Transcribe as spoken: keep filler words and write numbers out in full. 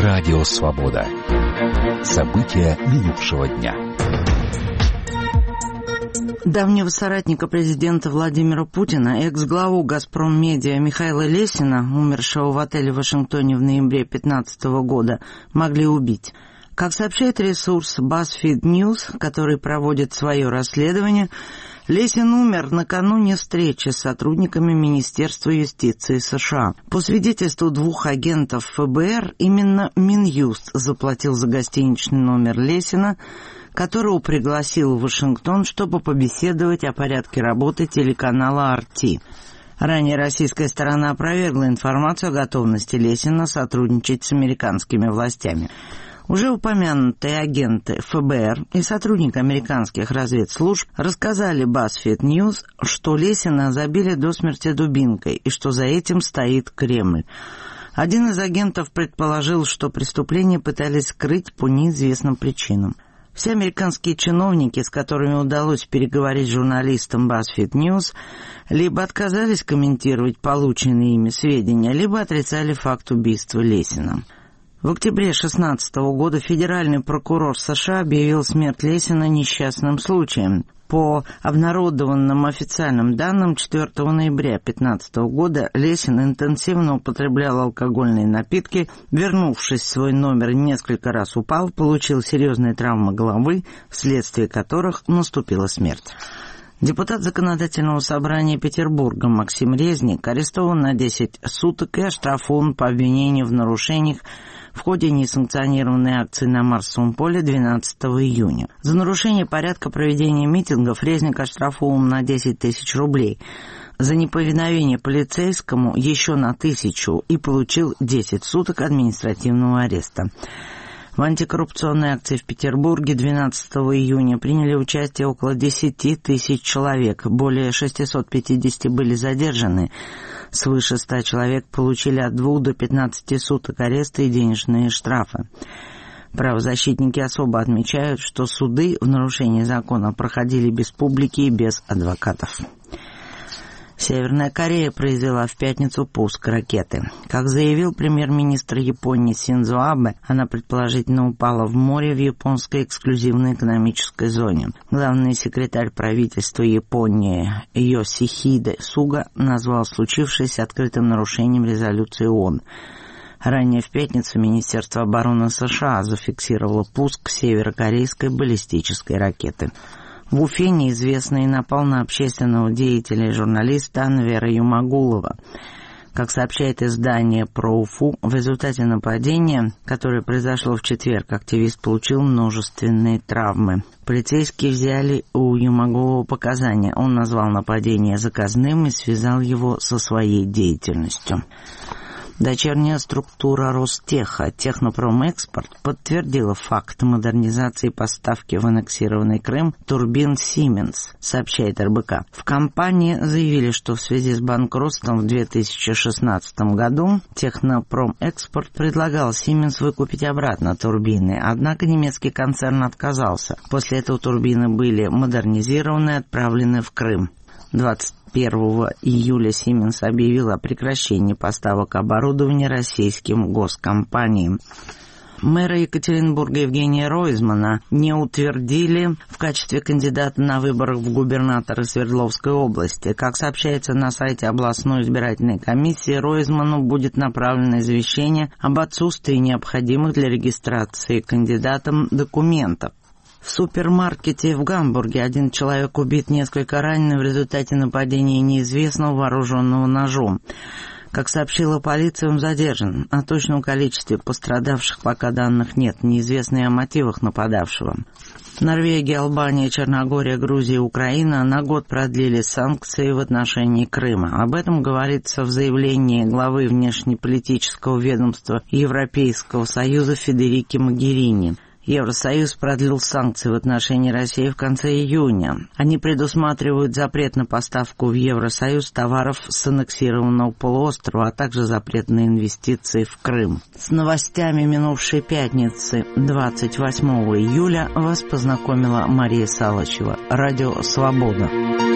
Радио «Свобода». События минувшего дня. Давнего соратника президента Владимира Путина, экс-главу «Газпром-медиа» Михаила Лесина, умершего в отеле в Вашингтоне в ноябре две тысячи пятнадцатого года, могли убить. Как сообщает ресурс BuzzFeed News, который проводит свое расследование, Лесин умер накануне встречи с сотрудниками Министерства юстиции США. По свидетельству двух агентов эф бэ эр, именно Минюст заплатил за гостиничный номер Лесина, которого пригласил в Вашингтон, чтобы побеседовать о порядке работы телеканала ар ти. Ранее российская сторона опровергла информацию о готовности Лесина сотрудничать с американскими властями. Уже упомянутые агенты эф бэ эр и сотрудник американских разведслужб рассказали BuzzFeed News, что Лесина забили до смерти дубинкой и что за этим стоит Кремль. Один из агентов предположил, что преступление пытались скрыть по неизвестным причинам. Все американские чиновники, с которыми удалось переговорить журналистам BuzzFeed News, либо отказались комментировать полученные ими сведения, либо отрицали факт убийства Лесина. В октябре две тысячи шестнадцатого года федеральный прокурор США объявил смерть Лесина несчастным случаем. По обнародованным официальным данным, четвёртого ноября две тысячи пятнадцатого года Лесин интенсивно употреблял алкогольные напитки, вернувшись в свой номер, несколько раз упал, получил серьезные травмы головы, вследствие которых наступила смерть. Депутат Законодательного собрания Петербурга Максим Резник арестован на десять суток и оштрафован по обвинению в нарушениях в ходе несанкционированной акции на Марсовом поле двенадцатого июня. За нарушение порядка проведения митингов Резник оштрафован на десять тысяч рублей. За неповиновение полицейскому еще на тысячу и получил десять суток административного ареста. В антикоррупционной акции в Петербурге двенадцатого июня приняли участие около десяти тысяч человек. Более шестисот пятидесяти были задержаны. Свыше ста человек получили от двух до пятнадцати суток ареста и денежные штрафы. Правозащитники особо отмечают, что суды в нарушении закона проходили без публики и без адвокатов. Северная Корея произвела в пятницу пуск ракеты. Как заявил премьер-министр Японии Синдзо Абе, она предположительно упала в море в японской эксклюзивной экономической зоне. Главный секретарь правительства Японии Йосихиде Суга назвал случившееся открытым нарушением резолюции ООН. Ранее в пятницу Министерство обороны США зафиксировало пуск северокорейской баллистической ракеты. В Уфе неизвестный напал на общественного деятеля и журналиста Анвера Юмагулова. Как сообщает издание про Уфу, в результате нападения, которое произошло в четверг, активист получил множественные травмы. Полицейские взяли у Юмагулова показания. Он назвал нападение заказным и связал его со своей деятельностью. Дочерняя структура Ростеха «Технопромэкспорт» подтвердила факт модернизации поставки в аннексированный Крым турбин Siemens, сообщает эр бэ ка. В компании заявили, что в связи с банкротством в две тысячи шестнадцатом году «Технопромэкспорт» предлагал Siemens выкупить обратно турбины, однако немецкий концерн отказался. После этого турбины были модернизированы и отправлены в Крым. двадцать первого июля Siemens объявил о прекращении поставок оборудования российским госкомпаниям. Мэра Екатеринбурга Евгения Ройзмана не утвердили в качестве кандидата на выборах в губернаторы Свердловской области. Как сообщается на сайте областной избирательной комиссии, Ройзману будет направлено извещение об отсутствии необходимых для регистрации кандидатом документов. В супермаркете в Гамбурге один человек убит, несколько ранен в результате нападения неизвестного вооруженного ножом. Как сообщила полиция, он задержан. О точном количестве пострадавших пока данных нет, неизвестно и о мотивах нападавшего. Норвегия, Албания, Черногория, Грузия и Украина на год продлили санкции в отношении Крыма. Об этом говорится в заявлении главы внешнеполитического ведомства Европейского Союза Федерики Могерини. Евросоюз продлил санкции в отношении России в конце июня. Они предусматривают запрет на поставку в Евросоюз товаров с аннексированного полуострова, а также запрет на инвестиции в Крым. С новостями минувшей пятницы, двадцать восьмого июля, вас познакомила Мария Салычева. Радио «Свобода».